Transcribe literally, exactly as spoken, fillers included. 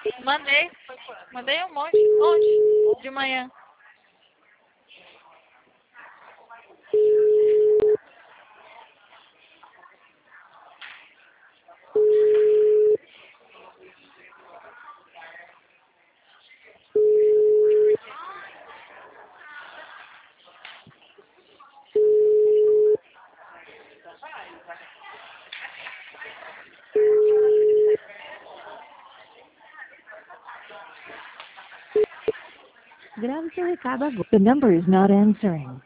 Mandei. Mandei um monte. Onde? De manhã. Grave seu recado agora. The number is not answering.